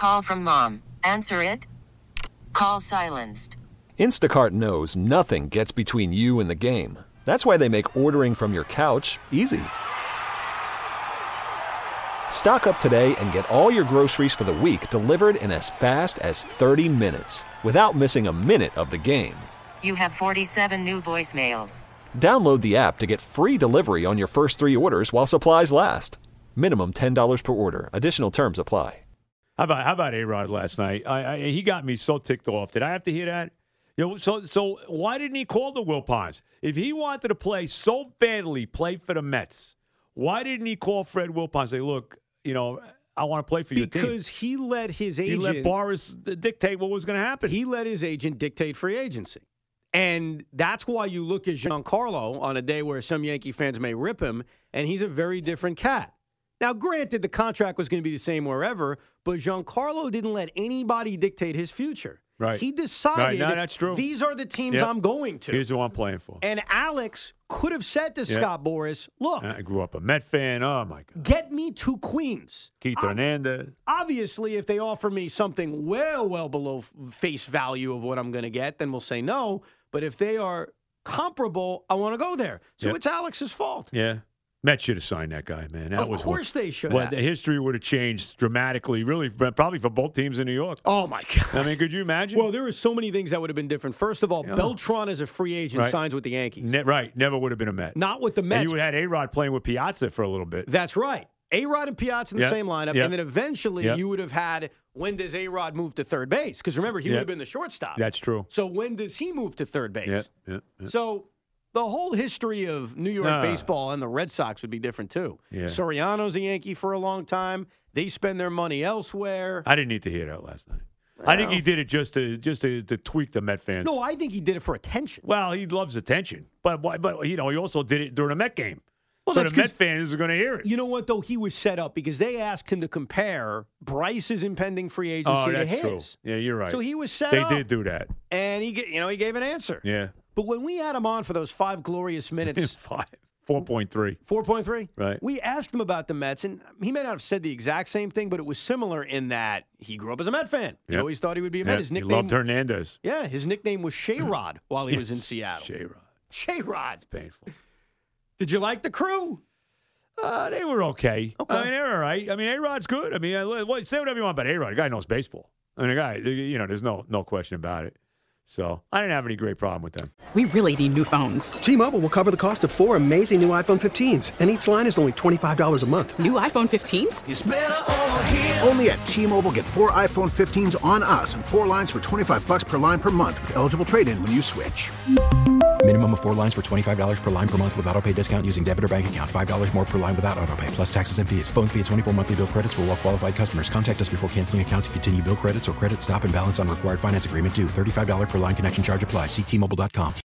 call from mom. Answer it. Call silenced. Instacart knows nothing gets between you and the game. That's why they make ordering from your couch easy. Stock up today and get all your groceries for the week delivered in as fast as 30 minutes without missing a minute of the game. You have 47 new voicemails. Download the app to get free delivery on your first 3 orders while supplies last. Minimum $10 per order. Additional terms apply. How about A-Rod last night? He got me so ticked off. Did I have to hear that? So why didn't he call the Wilpons? If he wanted to play so badly, play for the Mets, why didn't he call Fred Wilpons and say, look, I want to play for your team? Because he let his agent... He let Boris dictate what was going to happen. He let his agent dictate free agency. And that's why you look at Giancarlo on a day where some Yankee fans may rip him, and he's a very different cat. Now, granted, the contract was going to be the same wherever, but Giancarlo didn't let anybody dictate his future. Right. He decided, no, that's true. These are the teams I'm going to. Here's who I'm playing for. And Alex could have said to Scott Boras, look. I grew up a Met fan. Oh, my God. Get me to Queens. Keith Hernandez. Obviously, if they offer me something well below face value of what I'm going to get, then we'll say no. But if they are comparable, I want to go there. So it's Alex's fault. Yeah. Mets should have signed that guy, man. Of course they should have. The history would have changed dramatically, really, probably for both teams in New York. Oh, my God. I mean, could you imagine? Well, there are so many things that would have been different. First of all, Beltran as a free agent signs with the Yankees. Never would have been a Met. Not with the Mets. And you would have had A-Rod playing with Piazza for a little bit. That's right. A-Rod and Piazza in the same lineup. And then eventually you would have had, when does A-Rod move to third base? Because remember, he would have been the shortstop. That's true. So when does he move to third base? Yeah. So the whole history of New York baseball and the Red Sox would be different, too. Yeah. Soriano's a Yankee for a long time. They spend their money elsewhere. I didn't need to hear that last night. I think he did it just to tweak the Met fans. No, I think he did it for attention. Well, he loves attention. But he also did it during a Met game. Well, so the Met fans are going to hear it. You know what, though? He was set up because they asked him to compare Bryce's impending free agency to his. True. Yeah, you're right. So he was set up. They did do that. And he gave an answer. Yeah. But when we had him on for those 5 glorious minutes. 4.3. 4.3? Right. We asked him about the Mets, and he may not have said the exact same thing, but it was similar in that he grew up as a Met fan. He always thought he would be a Met. His nickname, he loved Hernandez. Yeah, his nickname was Shayrod while he was in Seattle. Shayrod. It's painful. Did you like the crew? They were okay. I mean, they were all right. I mean, A-Rod's good. I mean, say whatever you want about A-Rod. The guy knows baseball. I mean, the guy, there's no question about it. So I didn't have any great problem with them. We really need new phones. T-Mobile will cover the cost of 4 amazing new iPhone 15s, and each line is only $25 a month. New iPhone 15s? It's better over here. Only at T-Mobile, get 4 iPhone 15s on us and 4 lines for $25 per line per month with eligible trade-in when you switch. Minimum of 4 lines for $25 per line per month with autopay discount using debit or bank account. $5 more per line without autopay, plus taxes and fees. Phone fee at 24 monthly bill credits for well-qualified customers. Contact us before canceling account to continue bill credits or credit stop and balance on required finance agreement due. $35 per line connection charge applies. See T-Mobile.com.